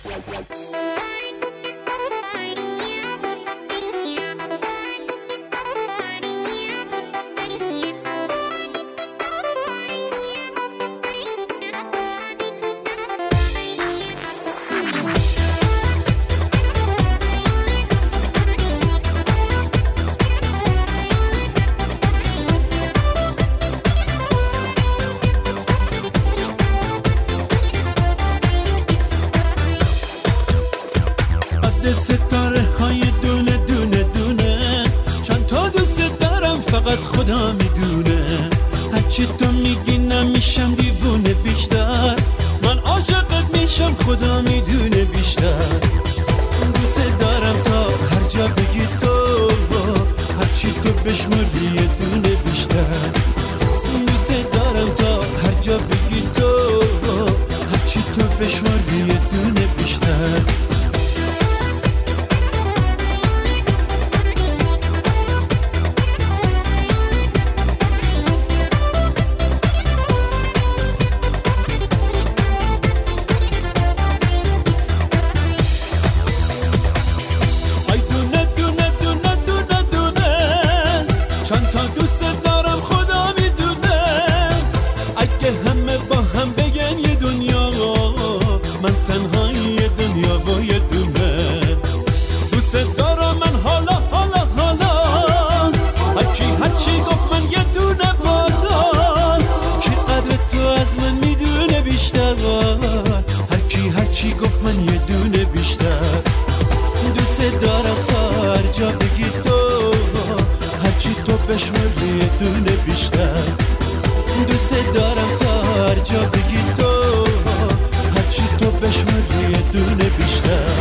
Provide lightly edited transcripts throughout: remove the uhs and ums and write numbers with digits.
ستاره های دونه دونه دونه، چند تا دوست دارم فقط خدا میدونه. هرچی تو میگی نمیشم دیوونه بیشتر، من عاشقت میشم خدا میدونه بیشتر. دوست دارم تا هر جا بگی تو، هرچی تو بشمری یه دونه بیشتر. دوست دارم تا هر جا بگی تو، هرچی تو بشمری یه دونه بیشتر. چند تا دوست دارم خدا میدونه، اگه همه با هم بگن یه دنیا، من تنها یه دنیا با یه دونه. دوست دارم من حالا حالا حالا، هرچی گفت من یه دونه بالا. کی قدر تو از من میدونه بیشتر، هرچی گفت من یه دونه بیشتر. دوست دارم تا هر جا بگی تو، هرچی تو بشمری یه دونه بیشتر. دوست دارم تا هر جا بگی تو، هرچی تو بشمری یه دونه بیشتر.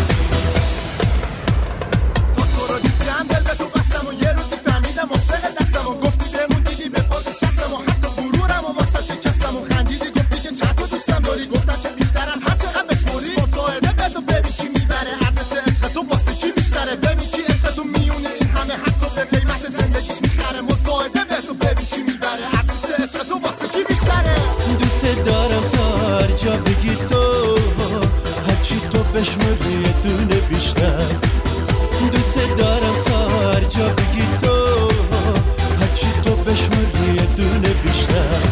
تا تو رو دیدم دل به تو بستم و یه روزی فهمیدم عاشق دستم و گفتی بمون دیدی به پا نشستم و حتی غرورم و واسه شکستم و خندیدی گفتی که چند تا دوستم داری، گفتم که بیشتر از هر چقدر بشمری. مصاحبه بذار ببین کی میبره، ارزش عشق تو واسه کی بیشتره. ببین کی عشق تو میونه این همه، حتی به قیمت زندگیش میخره. مصاحبه بذار ببین کی میبره، ارزش عشق تو واسه کی بیشتره. دوست دارم تا هر جا بگی تو، هرچی تو بشمری یه دونه بیشتر. دوست دارم تا هر جا بگی تو، هرچی تو بشمری یه دونه بیشتر.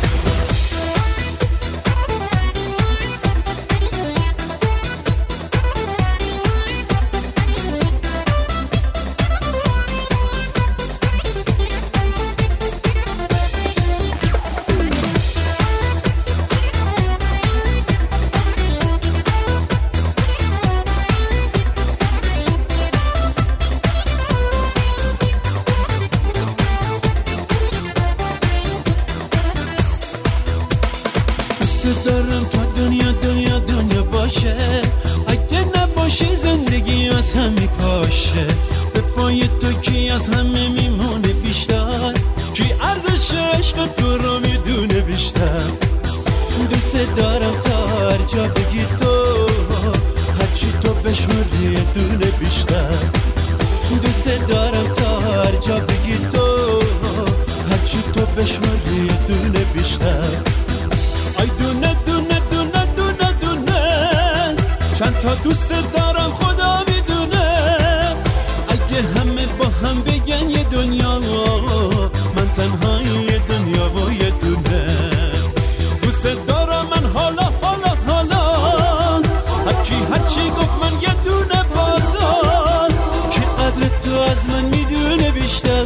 دوست دارم تا دنیا دنیا دنیا باشه، اگه نباشی زندگی از هم میپاشه. به پای تو کی از همه میمونه بیشتر، کی ارزش عشق تو رو میدونه بیشتر. دوست دارم تا هر جا بگی تو، هرچی تو بشمری یه دونه بیشتر. دوست دارم تا هر جا بگی تو، هرچی تو بشمری یه دونه بیشتر. ای دونه دونه دونه دونه دونه، چند تا دوست دارم خدا میدونه. اگه همه با هم بگن یه دنیا، من تنها یه دنیا و یه دونه. دوست دارم من حالا حالا حالا، هرچی گفت من یه دونه بالا. کی قدر تو از من میدونه بیشتر،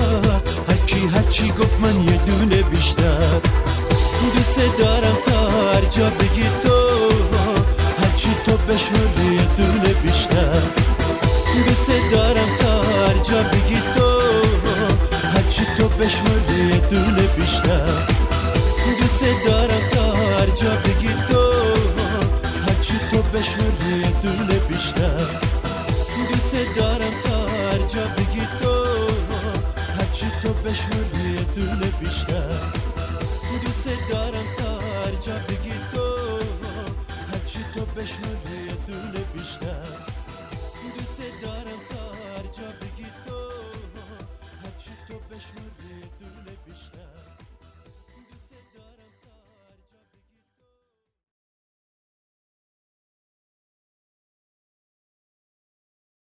هرچی گفت من یه دونه بیشتر. دوست دارم تا هر جا بگی تو، هرچی تو بشمری یه دونه بیشتر. دوست دارم تا هر جا بگی تو، هرچی تو بشمری یه دونه بیشتر. دوست دارم تا هر جا بگی تو، هرچی تو بشمری یه دونه بیشتر. دوست دارم تا هر جا بگی تو، هرچی تو بشمری یه دونه بیشتر. دوست دارم تا هر جا بگی تو، هرچی تو بشمری یه دونه بیشتر. دوست دارم تا هر جا بگی تو، هرچی تو بشمری یه دونه بیشتر.